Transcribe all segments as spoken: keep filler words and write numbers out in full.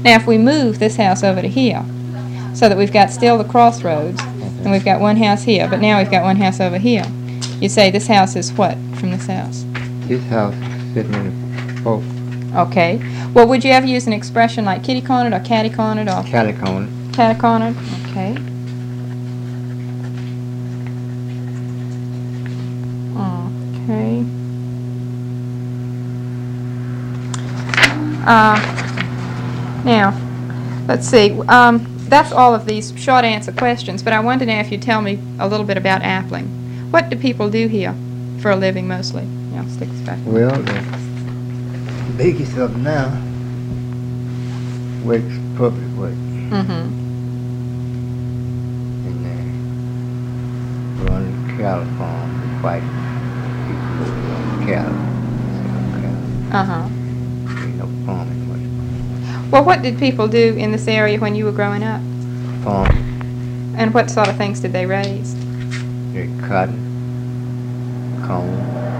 Now, if we move this house over to here, so that we've got still the crossroads, and we've got one house here, but now we've got one house over here, you say this house is what from this house? This house is sitting in the fourth. Okay. Well, would you ever use an expression like kitty cornered or catty cornered or Catty corner. catty cornered? Okay. Okay. Uh, now, let's see. Um, that's all of these short answer questions, but I wanted to know if you'd tell me a little bit about Appling. What do people do here for a living mostly? Yeah, stick this back. Well, the biggest of them now works public work. Mm-hmm. And they run the cattle farm, the white people who run cattle. Cattle. Uh-huh. Ain't no farming much. Well, what did people do in this area when you were growing up? Farm, And what sort of things did they raise? they cotton, corn,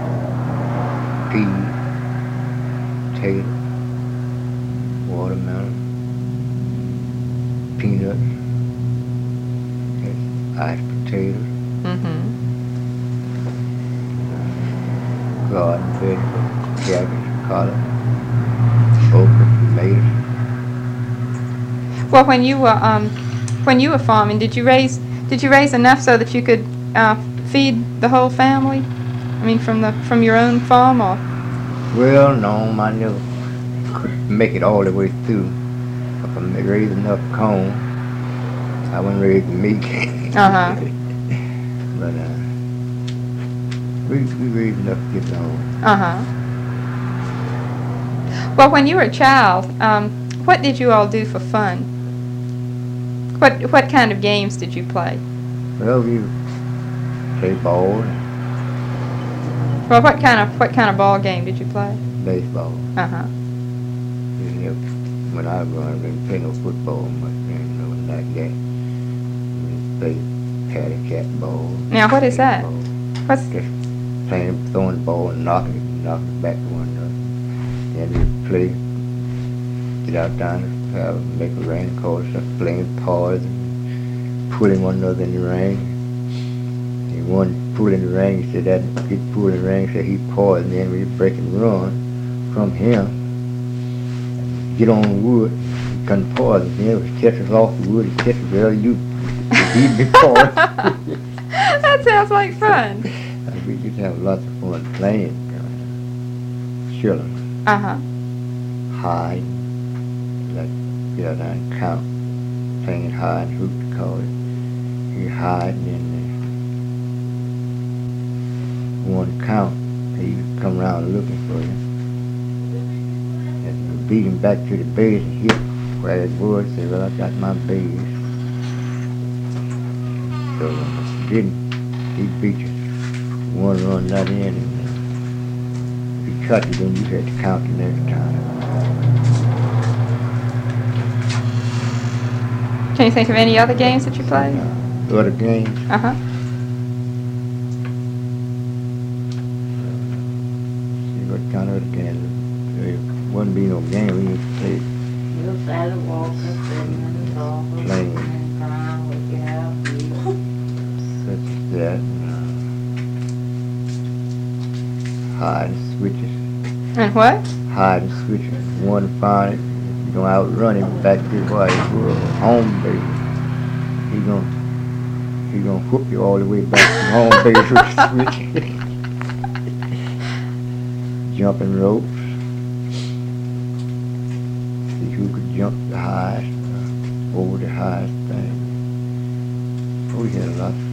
peas, potato, watermelon, peanuts, yes, iced potatoes, Mm-hmm. garden vegetables, cabbage, collard, okra, tomatoes. Well, when you were um, when you were farming, did you raise did you raise enough so that you could uh, feed the whole family? I mean, from the from your own farm, or? Well, no, I never could make it all the way through. If I raised enough corn, I wouldn't raise meat. Uh-huh. But uh, we we raised enough to get along. Uh-huh. Well, when you were a child, um, what did you all do for fun? What what kind of games did you play? Well, we play ball, Well, what kind of what kind of ball game did you play? baseball. Uh-huh. You know, when I was growing up, I didn't play no football much, you know, like that. We played patty cat ball. Now, what is that? baseball. What's Just playing, throwing the ball and knocking it, knocking it back to one another. Then we play, get out down and have, make a rain course, playing paws and pulling one another in the ring. And one pulling the ring, he said that get pulled in the ring, said he paused, and then we break and run from him, get on the wood, he couldn't pause, and then it was catch us off the wood, he catch us, well, you, he'd be paused. That sounds like fun. We used to have lots of fun playing. Uh, children, Uh-huh. hide, like get out there and count, playing hide and hoop to call it. You hide and then uh, one count, he come around looking for you. And you beat him back to the base and hit where it was, say, well, I got my base. So uh, didn't, he beat you. One run that in, and uh, if he cut you, then you had to count the next time. Can you think of any other games that you played? Uh, other games, Uh-huh. see what kind of other games. There wouldn't be no game we used to play. You'll start walking, sitting in the sofa, Playing. and crying with your house. Such as that. Hide and switches. And what? Hide and switches. One found it, you gonna outrun him back to where he was, home base. He gonna he gonna whoop you all the way back to home base with the switch. Jumping ropes. See who could jump the highest, uh, over the highest thing. Oh, we had a lot of